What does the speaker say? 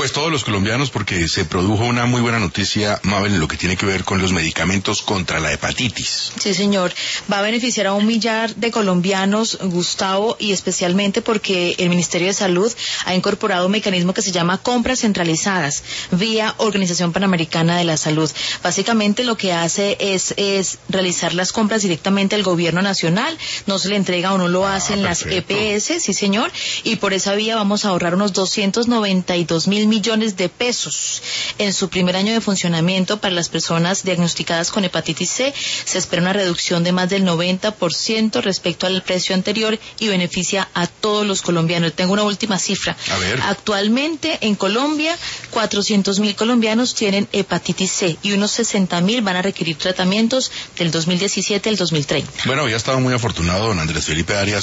pues todos los colombianos, porque se produjo una muy buena noticia, Mabel, en lo que tiene que ver con los medicamentos contra la hepatitis. Sí, señor. Va a beneficiar a 1 millar de colombianos, Gustavo, y especialmente porque el Ministerio de Salud ha incorporado un mecanismo que se llama compras centralizadas vía Organización Panamericana de la Salud. Básicamente lo que hace es realizar las compras directamente al gobierno nacional, no se le entrega o no lo hacen las EPS, sí señor, y por esa vía vamos a ahorrar unos 292.000 millones de pesos. En su primer año de funcionamiento para las personas diagnosticadas con hepatitis C, se espera una reducción de más del 90% respecto al precio anterior y beneficia a todos los colombianos. Tengo una última cifra. A ver. Actualmente en Colombia, 400.000 colombianos tienen hepatitis C y unos 60.000 van a requerir tratamientos del 2017 al 2030. Bueno, ya estaba muy afortunado don Andrés Felipe Arias